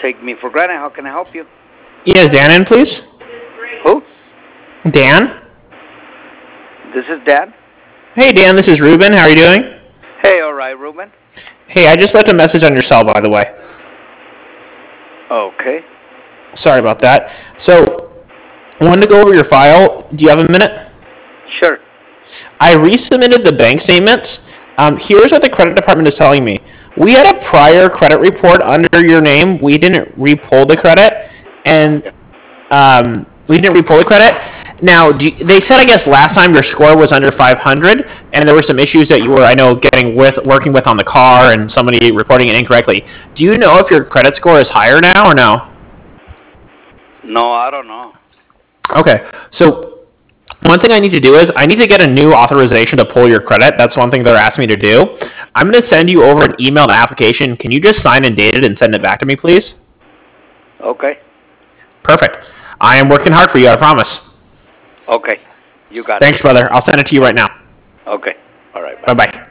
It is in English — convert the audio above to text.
take me for granted. How can I help you? Yes, Dan in, please. Who? Dan? This is Dan. Hey, Dan, this is Ruben. How are you doing? Hey, all right, Ruben. Hey, I just left a message on your cell, by the way. Okay. Sorry about that. So, I wanted to go over your file. Do you have a minute? Sure. I resubmitted the bank statements. Here's what the credit department is telling me. We had a prior credit report under your name. We didn't re-pull the credit, and we didn't re-pull the credit. Now, they said, I guess, last time your score was under 500, and there were some issues that you were, I know, working with on the car, and somebody reporting it incorrectly. Do you know if your credit score is higher now or no? No, I don't know. Okay, so one thing I need to do is I need to get a new authorization to pull your credit. That's one thing they're asking me to do. I'm going to send you over an emailed application. Can you just sign and date it and send it back to me, please? Okay. Perfect. I am working hard for you, I promise. Okay. You got it. Thanks, brother. I'll send it to you right now. Okay. All right. Bye-bye.